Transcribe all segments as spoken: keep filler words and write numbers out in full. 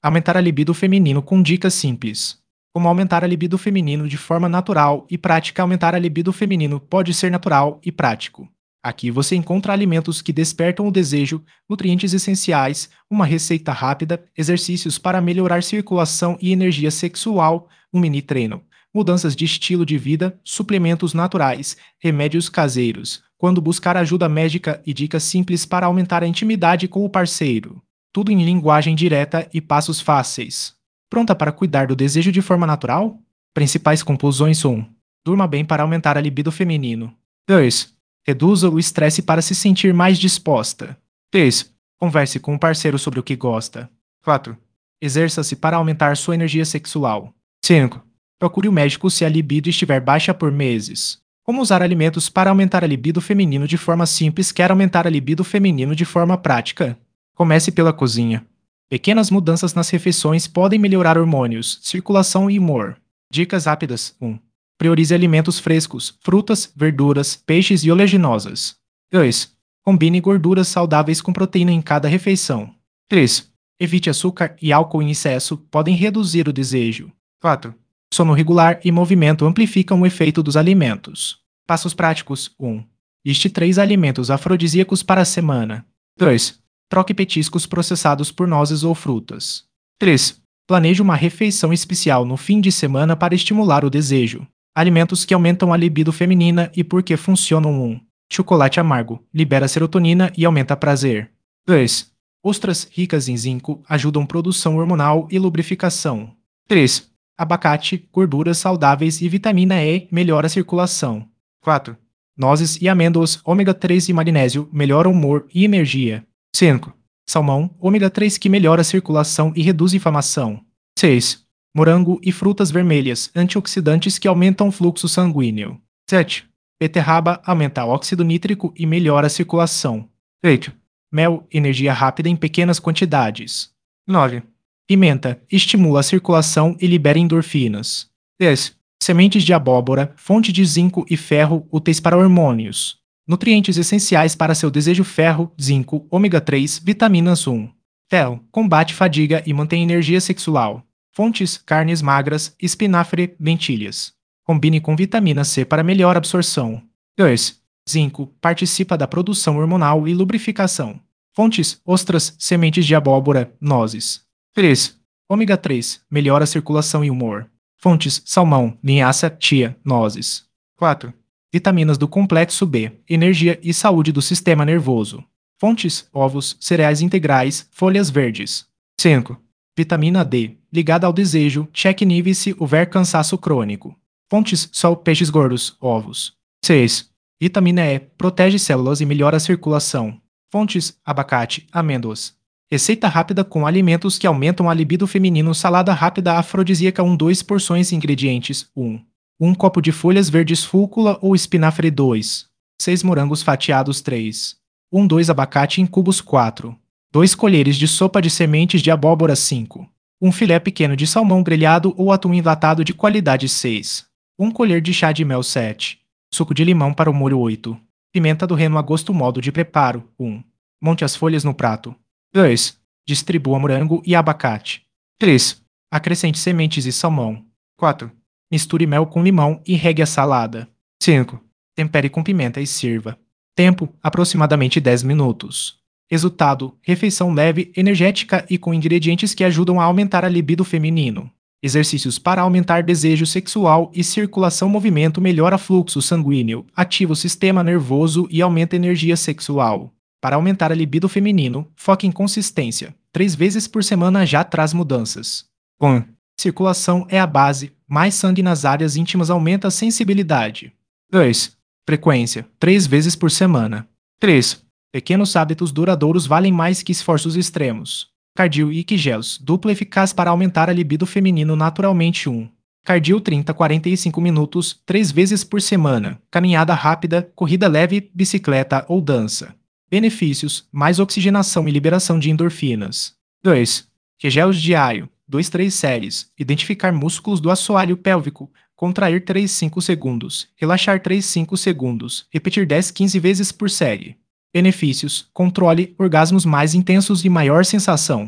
Aumentar a libido feminino com dicas simples. Como aumentar a libido feminino de forma natural e prática. Aumentar a libido feminino pode ser natural e prático. Aqui você encontra alimentos que despertam o desejo, nutrientes essenciais, uma receita rápida, exercícios para melhorar circulação e energia sexual, um mini treino, mudanças de estilo de vida, suplementos naturais, remédios caseiros, quando buscar ajuda médica e dicas simples para aumentar a intimidade com o parceiro. Tudo em linguagem direta e passos fáceis. Pronta para cuidar do desejo de forma natural? Principais conclusões: um. Durma bem para aumentar a libido feminino. dois. Reduza o estresse para se sentir mais disposta. três. Converse com o parceiro sobre o que gosta. quatro. Exerça-se para aumentar sua energia sexual. cinco. Procure o médico se a libido estiver baixa por meses. Como usar alimentos para aumentar a libido feminino de forma simples? Quer aumentar a libido feminino de forma prática? Comece pela cozinha. Pequenas mudanças nas refeições podem melhorar hormônios, circulação e humor. Dicas rápidas: um. Priorize alimentos frescos, frutas, verduras, peixes e oleaginosas. dois. Combine gorduras saudáveis com proteína em cada refeição. três. Evite açúcar e álcool em excesso, podem reduzir o desejo. quatro. Sono regular e movimento amplificam o efeito dos alimentos. Passos práticos: um. Liste três alimentos afrodisíacos para a semana. dois. Troque petiscos processados por nozes ou frutas. três. Planeje uma refeição especial no fim de semana para estimular o desejo. Alimentos que aumentam a libido feminina e por que funcionam. um. Chocolate amargo. Libera serotonina e aumenta prazer. dois. Ostras ricas em zinco ajudam produção hormonal e lubrificação. três. Abacate, gorduras saudáveis e vitamina E melhora a circulação. quatro. Nozes e amêndoas, ômega três e magnésio melhoram humor e energia. cinco. Salmão, ômega três que melhora a circulação e reduz inflamação. seis. Morango e frutas vermelhas, antioxidantes que aumentam o fluxo sanguíneo. sete. Beterraba aumenta o óxido nítrico e melhora a circulação. oito. Mel, energia rápida em pequenas quantidades. nove. Pimenta, estimula a circulação e libera endorfinas. dez. Sementes de abóbora, fonte de zinco e ferro úteis para hormônios. Nutrientes essenciais para seu desejo: ferro, zinco, ômega três, vitaminas um. Ferro, combate fadiga e mantém energia sexual. Fontes: carnes magras, espinafre, lentilhas. Combine com vitamina C para melhor absorção. dois. Zinco, participa da produção hormonal e lubrificação. Fontes: ostras, sementes de abóbora, nozes. três. Ômega três, melhora a circulação e humor. Fontes: salmão, linhaça, chia, nozes. quatro. Vitaminas do complexo B, energia e saúde do sistema nervoso. Fontes: ovos, cereais integrais, folhas verdes. cinco. Vitamina D, ligada ao desejo, cheque níveis se houver cansaço crônico. Fontes: sol, peixes gordos, ovos. seis. Vitamina E, protege células e melhora a circulação. Fontes: abacate, amêndoas. Receita rápida com alimentos que aumentam a libido feminino: salada rápida afrodisíaca um dois porções. Ingredientes: um. um copo de folhas verdes fúcula ou espinafre dois. seis morangos fatiados três. um dois abacate em cubos quatro. dois colheres de sopa de sementes de abóbora cinco. um filé pequeno de salmão grelhado ou atum enlatado de qualidade seis. um colher de chá de mel sete. Suco de limão para o molho oito. Pimenta do reino a gosto. Modo de preparo: um. Monte as folhas no prato. dois. Distribua morango e abacate. três. Acrescente sementes e salmão. quatro. Misture mel com limão e regue a salada. cinco. Tempere com pimenta e sirva. Tempo: aproximadamente dez minutos. Resultado: refeição leve, energética e com ingredientes que ajudam a aumentar a libido feminino. Exercícios para aumentar desejo sexual e circulação. Movimento melhora fluxo sanguíneo, ativa o sistema nervoso e aumenta a energia sexual. Para aumentar a libido feminino, foque em consistência. Três vezes por semana já traz mudanças. um. Circulação é a base. Mais sangue nas áreas íntimas aumenta a sensibilidade. dois. Frequência: três vezes por semana. três. Pequenos hábitos duradouros valem mais que esforços extremos. Cardio e Quigelos, dupla eficaz para aumentar a libido feminino naturalmente. um. Cardio trinta a quarenta e cinco minutos, três vezes por semana. Caminhada rápida, corrida leve, bicicleta ou dança. Benefícios: mais oxigenação e liberação de endorfinas. dois. Quigelos diário, dois três séries. Identificar músculos do assoalho pélvico. Contrair três cinco segundos. Relaxar três cinco segundos. Repetir dez quinze vezes por série. Benefícios: controle, orgasmos mais intensos e maior sensação.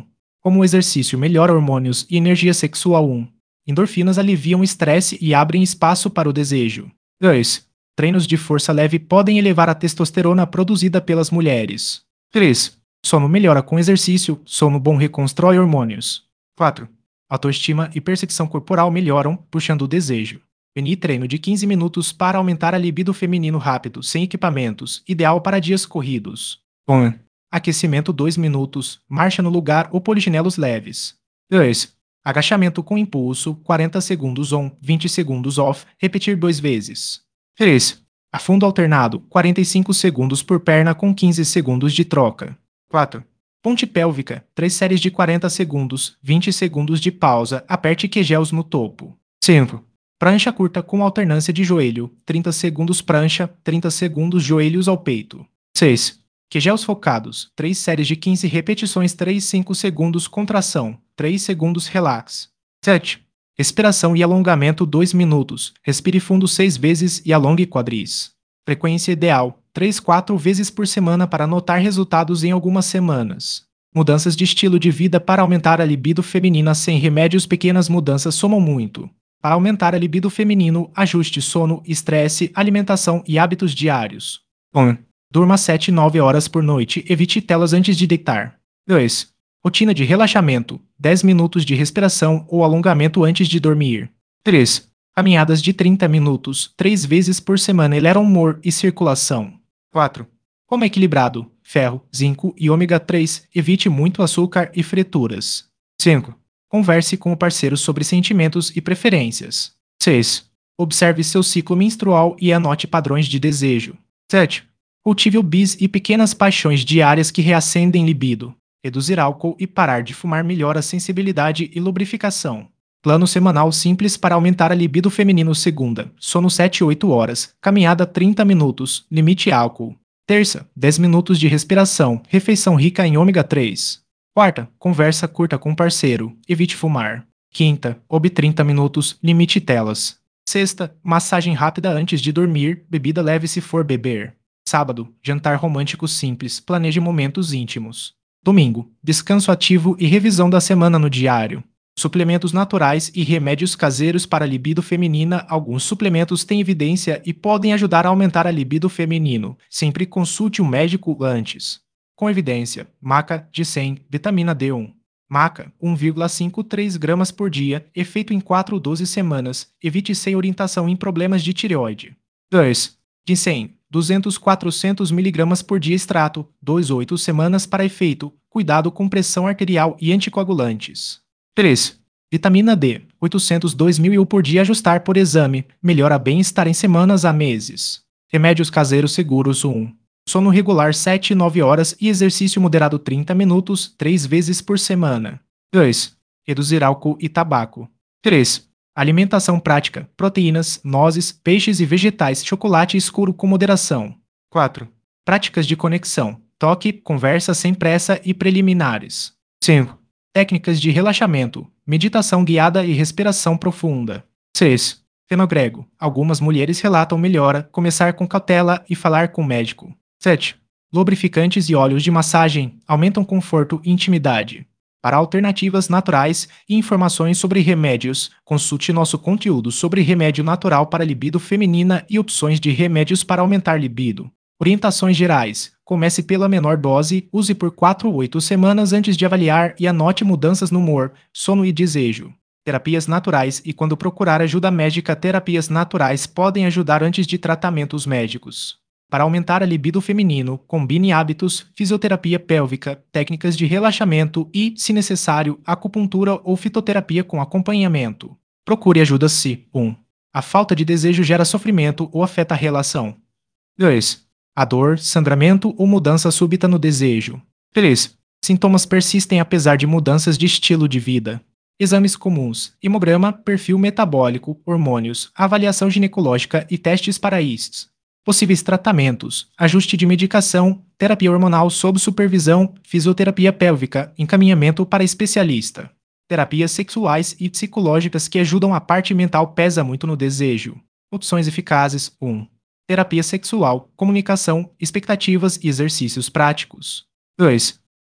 Como o exercício melhora hormônios e energia sexual. um. Endorfinas aliviam o estresse e abrem espaço para o desejo. dois. Treinos de força leve podem elevar a testosterona produzida pelas mulheres. três. Sono melhora com exercício, sono bom reconstrói hormônios. quatro. Autoestima e percepção corporal melhoram, puxando o desejo. Mini treino de quinze minutos para aumentar a libido feminino rápido, sem equipamentos, ideal para dias corridos. um. Aquecimento dois minutos, marcha no lugar ou polichinelos leves. dois. Agachamento com impulso, quarenta segundos on, vinte segundos off, repetir duas vezes. três. Afundo alternado, quarenta e cinco segundos por perna com quinze segundos de troca. quatro. Ponte pélvica, três séries de quarenta segundos, vinte segundos de pausa, aperte Kegels no topo. cinco. Prancha curta com alternância de joelho, trinta segundos prancha, trinta segundos joelhos ao peito. seis. Kegels focados, três séries de quinze repetições, três, cinco segundos contração, três segundos relax. sete. Respiração e alongamento dois minutos, respire fundo seis vezes e alongue quadris. Frequência ideal, três, quatro vezes por semana para notar resultados em algumas semanas. Mudanças de estilo de vida para aumentar a libido feminina sem remédios. Pequenas mudanças somam muito. Para aumentar a libido feminino, ajuste sono, estresse, alimentação e hábitos diários. um. Durma sete a nove horas por noite, evite telas antes de deitar. dois. Rotina de relaxamento, dez minutos de respiração ou alongamento antes de dormir. três. Caminhadas de trinta minutos, três vezes por semana elevam humor e circulação. quatro. Coma equilibrado, ferro, zinco e ômega três, evite muito açúcar e frituras. cinco. Converse com o parceiro sobre sentimentos e preferências. seis. Observe seu ciclo menstrual e anote padrões de desejo. sete. Cultive hobbies e pequenas paixões diárias que reacendem libido. Reduzir álcool e parar de fumar melhora a sensibilidade e lubrificação. Plano semanal simples para aumentar a libido feminino. Segunda, sono sete a oito horas, caminhada trinta minutos, limite álcool. Terça, dez minutos de respiração, refeição rica em ômega três. Quarta, conversa curta com parceiro, evite fumar. Quinta, hobby trinta minutos, limite telas. Sexta, massagem rápida antes de dormir, bebida leve se for beber. Sábado, jantar romântico simples, planeje momentos íntimos. Domingo, descanso ativo e revisão da semana no diário. Suplementos naturais e remédios caseiros para a libido feminina. Alguns suplementos têm evidência e podem ajudar a aumentar a libido feminino. Sempre consulte um médico antes. Com evidência, maca, ginseng, vitamina D um. Maca, um vírgula cinquenta e três gramas por dia, efeito em quatro a doze semanas. Evite sem orientação em problemas de tireoide. dois. Ginseng, duzentos a quatrocentos miligramas por dia, extrato, dois a oito semanas para efeito. Cuidado com pressão arterial e anticoagulantes. três. Vitamina D, oitocentos a dois mil mililitros por dia, ajustar por exame, melhora bem-estar em semanas a meses. Remédios caseiros seguros. um. Sono regular sete a nove horas e exercício moderado trinta minutos, três vezes por semana. dois. Reduzir álcool e tabaco. três. Alimentação prática, proteínas, nozes, peixes e vegetais, chocolate escuro com moderação. quatro. Práticas de conexão, toque, conversa sem pressa e preliminares. cinco. Técnicas de relaxamento, meditação guiada e respiração profunda. seis. Fenogrego. Algumas mulheres relatam melhora, começar com cautela e falar com o médico. sete. Lubrificantes e óleos de massagem aumentam conforto e intimidade. Para alternativas naturais e informações sobre remédios, consulte nosso conteúdo sobre remédio natural para libido feminina e opções de remédios para aumentar libido. Orientações gerais. Comece pela menor dose, use por quatro a oito semanas antes de avaliar e anote mudanças no humor, sono e desejo. Terapias naturais e quando procurar ajuda médica. Terapias naturais podem ajudar antes de tratamentos médicos. Para aumentar a libido feminino, combine hábitos, fisioterapia pélvica, técnicas de relaxamento e, se necessário, acupuntura ou fitoterapia com acompanhamento. Procure ajuda se um. A falta de desejo gera sofrimento ou afeta a relação. dois. A dor, sangramento ou mudança súbita no desejo. três. Sintomas persistem apesar de mudanças de estilo de vida. Exames comuns, hemograma, perfil metabólico, hormônios, avaliação ginecológica e testes para istes. Possíveis tratamentos, ajuste de medicação, terapia hormonal sob supervisão, fisioterapia pélvica, encaminhamento para especialista. Terapias sexuais e psicológicas que ajudam a parte mental pesa muito no desejo. Opções eficazes. um. Terapia sexual, comunicação, expectativas e exercícios práticos. dois.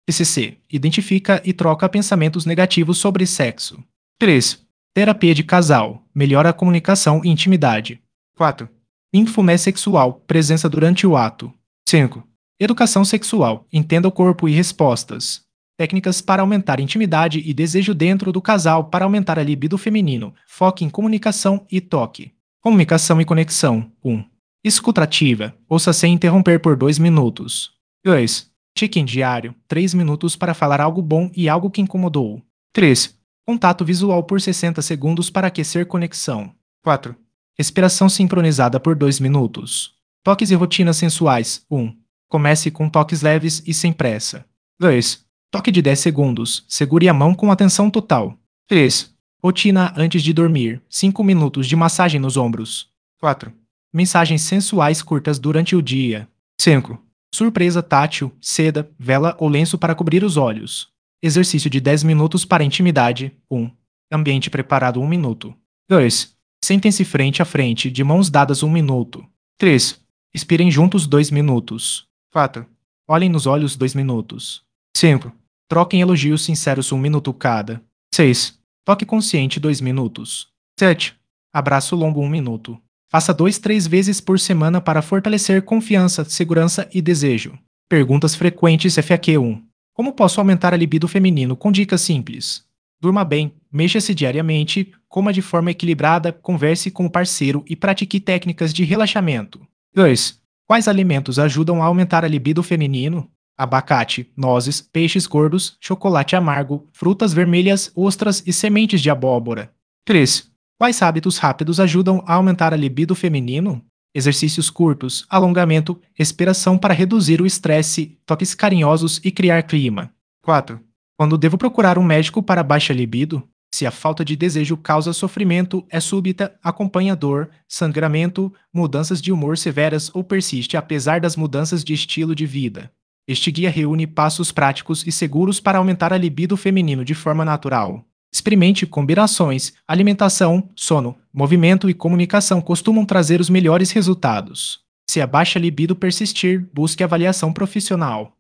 T C C. Identifica e troca pensamentos negativos sobre sexo. três. Terapia de casal. Melhora a comunicação e intimidade. quatro. Ninfomé sexual. Presença durante o ato. cinco. Educação sexual. Entenda o corpo e respostas. Técnicas para aumentar intimidade e desejo dentro do casal para aumentar a libido feminino. Foque em comunicação e toque. Comunicação e conexão. um. Escuta ativa. Ouça sem interromper por dois minutos. dois. Check-in diário. três minutos para falar algo bom e algo que incomodou. três. Contato visual por sessenta segundos para aquecer conexão. quatro. Respiração sincronizada por dois minutos. Toques e rotinas sensuais. um. Comece com toques leves e sem pressa. dois. Toque de dez segundos. Segure a mão com atenção total. três. Rotina antes de dormir. cinco minutos de massagem nos ombros. quatro. Mensagens sensuais curtas durante o dia. cinco. Surpresa tátil, seda, vela ou lenço para cobrir os olhos. Exercício de dez minutos para intimidade. um. Ambiente preparado um minuto. dois. Sentem-se frente a frente, de mãos dadas um minuto. três. Expirem juntos dois minutos. quatro. Olhem nos olhos dois minutos. cinco. Troquem elogios sinceros um minuto cada. seis. Toque consciente dois minutos. sete. Abraço longo um minuto. Faça dois, três vezes por semana para fortalecer confiança, segurança e desejo. Perguntas frequentes F A Q um. Como posso aumentar a libido feminino com dicas simples? Durma bem, mexa-se diariamente, coma de forma equilibrada, converse com o parceiro e pratique técnicas de relaxamento. dois. Quais alimentos ajudam a aumentar a libido feminino? Abacate, nozes, peixes gordos, chocolate amargo, frutas vermelhas, ostras e sementes de abóbora. três. Quais hábitos rápidos ajudam a aumentar a libido feminino? Exercícios curtos, alongamento, respiração para reduzir o estresse, toques carinhosos e criar clima. quatro. Quando devo procurar um médico para baixa libido? Se a falta de desejo causa sofrimento, é súbita, acompanha dor, sangramento, mudanças de humor severas ou persiste apesar das mudanças de estilo de vida. Este guia reúne passos práticos e seguros para aumentar a libido feminino de forma natural. Experimente combinações, alimentação, sono, movimento e comunicação costumam trazer os melhores resultados. Se a baixa libido persistir, busque avaliação profissional.